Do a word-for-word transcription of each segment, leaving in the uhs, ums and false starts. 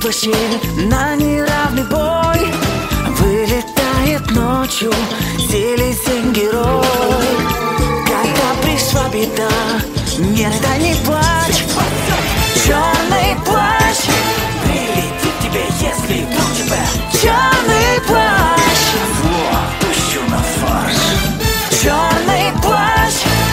плаще на неравный бой. Вылетает ночью селезень-герой. Когда пришла беда, не рыдай, не плачь. Черный плащ прилетит к тебе, если вдруг тебя. Черный плащ, Зло пущу на фарш. черный плащ.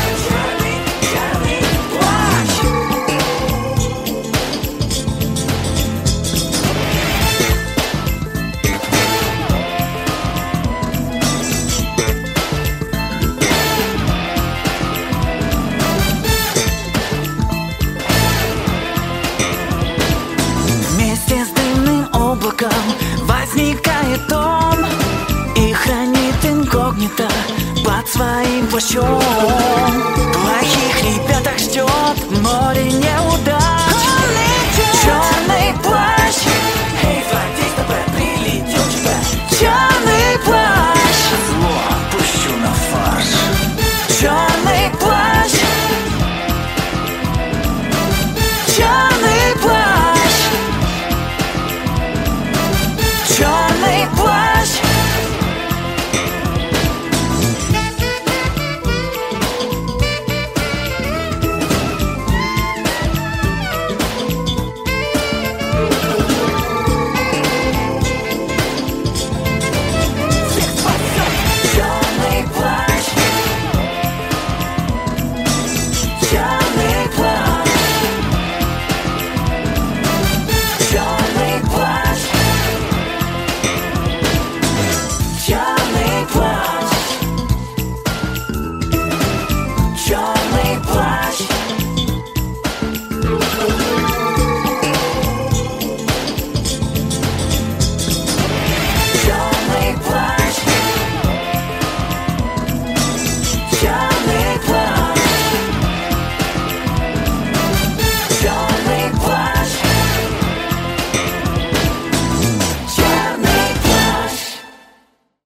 Вместе с дымным облаком возникает он и хранит инкогнито под своим плащом. Плохих ребятах ждет море неудач.